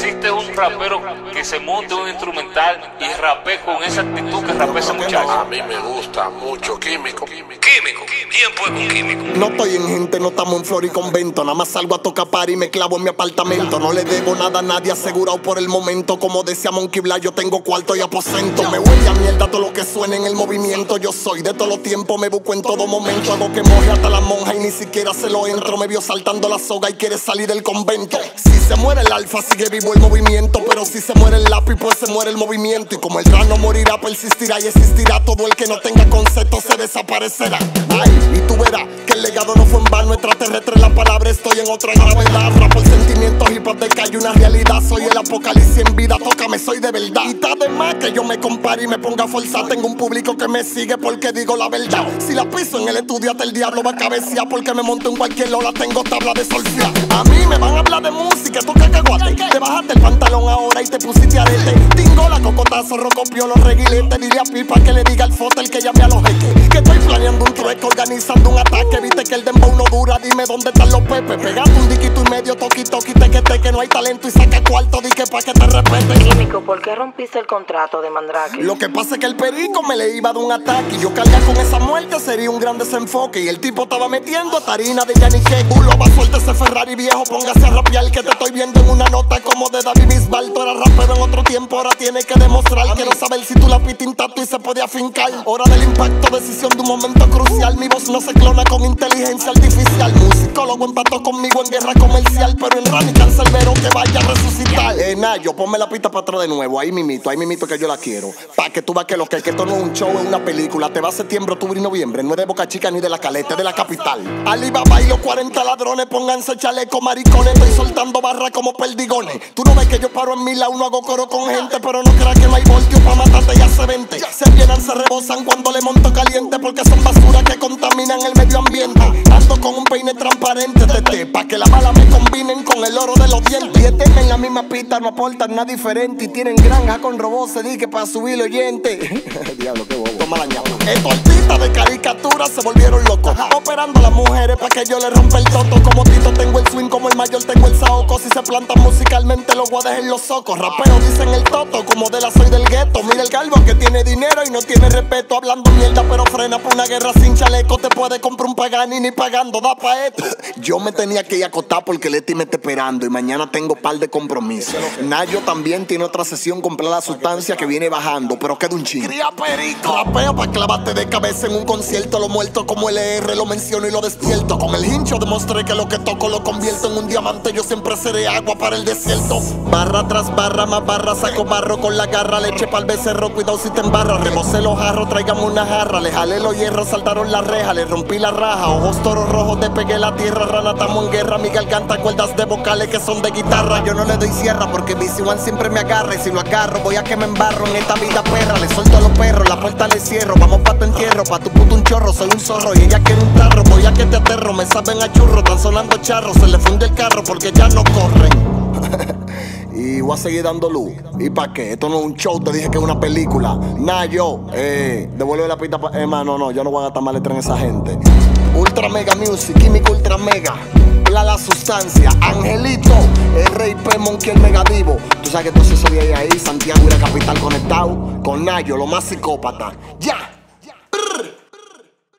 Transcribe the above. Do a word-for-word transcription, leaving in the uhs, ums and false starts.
existe un rapero que se monte un instrumental y rape con esa actitud que rapea ese muchacho. A mí me gusta mucho Químico. Químico, ¿quién fue con Químico? No estoy en gente, no estamos en flor y convento. Nada más salgo a tocar par y me clavo en mi apartamento. No le debo nada a nadie, asegurado por el momento. Como decía Monkey Black, yo tengo cuarto y aposento. Me huele a mierda todo lo que suena en el movimiento. Yo soy de todos los tiempos, me busco en todo momento. Hago que moje hasta la monja y ni siquiera se lo entro. Me vio saltando la soga y quiere salir del convento. Si se muere el alfa, sigue vivo el movimiento. Pero si se muere el lápiz, pues se muere el movimiento. Y como el rap no morirá, persistirá y existirá. Todo el que no tenga concepto se desaparecerá. Ay, y tú verás que el legado no fue en vano. Extraterrestre la palabra, estoy en otra gravedad. Rap por sentimientos, hip hop de calle, una realidad. Soy el apocalipsis en vida, tócame, soy de verdad. Y está de más que yo me compare y me ponga a forzar. Tengo un público que me sigue porque digo la verdad. Si la piso en el estudio hasta el diablo va a cabecear. Porque me monto en cualquier lola, tengo tabla de solfea. A mí me van a hablar de música, tú cacahuate. Te bajaste el pantalón ahora y te pusiste arete. Tingo la cocotazo, rocopio, los reguiletes. Dile a Pipa que le diga al fotel que llame a los jeques. Que estoy planeando un trueco, organizando un ataque. Viste que el dembow no dura, dime dónde están los pepes. Pegando un diquito y medio, toqui toqui, teque teque. No hay talento y saca cuarto, di que pa' que te respete. Químico, ¿por qué rompiste el contrato de Mandrake? Lo que pasa es que el perico me le iba de un ataque. Y yo cargar con esa muerte sería un gran desenfoque. Y el tipo estaba metiendo tarina de Yanique. Culo va suelta ese Ferrari viejo, póngase a rapear. Que te estoy viendo en una nota como de David Bisbal. Tú eras rapero en otro tiempo, ahora tienes que demostrar. Quiero saber si tú la piste intacto y se puede afincar. Hora del impacto, decisión de un momento crucial. Mi voz no se clona con inteligencia artificial. Musicólogo empató conmigo en guerra comercial. Pero en Rani cancerbero que vaya a resucitar. Eh, Nayo, ponme la pista para atrás de nuevo. Ahí mimito, ahí mimito que yo la quiero. Pa' que tú veas que lo que, que esto no es un show, es una película. Te va a septiembre, octubre y noviembre. No es de Boca Chica ni de la Caleta, es de la capital. Alibaba y los cuarenta ladrones, pónganse chaleco, maricones. Estoy soltando barra como perdigones. Tú no ves que yo paro en mi lado, no hago coro con gente. Pero no creas que no hay voltio pa' matarte y hace veinte. Se llenan, se rebosan cuando le monto caliente. Porque son basuras que contaminan el medio ambiente. Ando con un peine transparente, tete, pa' que la bala me combinen con el oro de los dientes. Y estén en la misma pista, no aportan nada diferente. Y tienen granja con robots, se dice que pa' subir el oyente. Diablo, qué bobo. Toma la ñapa. Estos artistas de caricatura se volvieron locos. Operando a las mujeres pa' que yo le rompa el toto. Como Tito tengo el swing, como el mayor tengo el saoco. Si se plantan musicalmente los voy a dejar en los socos. Rapeo dicen el toto, como de la soy del gueto. Mira el calvo que tiene dinero y no tiene respeto. Hablando mierda pero frena por una guerra sin chaleco. Te puede comprar un Pagani ni pagando, da pa' esto. Yo me tenía que ir a acostar porque Leti me está esperando. Y mañana tengo par de compromisos. Nayo también tiene otra sesión, comprar la sustancia que viene bajando. Pero queda un chingo. Cría perico. Rapeo pa' clavarte de cabeza en un concierto. Lo muerto como L R, lo menciono y lo despierto. Con el hincho demostré que lo que toco lo convierto en un diamante. Yo siempre seré agua para el desierto. Barra tras barra, más barra, saco barro con la garra. Leche pa'l becerro, cuidado si te embarra. Rebocé los jarros, tráigame una jarra. Le jalé los hierros, saltaron la reja. Le rompí la raja, ojos toros rojos, te pegué la tierra. Rana, estamos en guerra, mi garganta cuerdas de vocales que son de guitarra. Yo no le doy sierra porque B C One siempre me agarra. Y si lo agarro, voy a que me embarro en esta vida perra. Le suelto a los perros, la puerta le cierro. Vamos pa' tu entierro, pa' tu puto un chorro. Soy un zorro y ella quiere un tarro. Voy a que te aterro, me saben a churro. Están sonando charros, se le funde el carro porque ya no corren. Y voy a seguir dando luz. ¿Y pa' qué? Esto no es un show, te dije que es una película. Nah, yo, eh, devuelve la pista pa' Emma, no, no, yo no voy a gastar más letra en esa gente. Ultra Mega Music, Químico Ultra Mega. La la sustancia, Angelito, R I P Monkey el Mega Divo. Tú sabes que entonces soy ahí, ahí, Santiago y la capital conectado. Con Nayo, lo más psicópata. ¡Ya!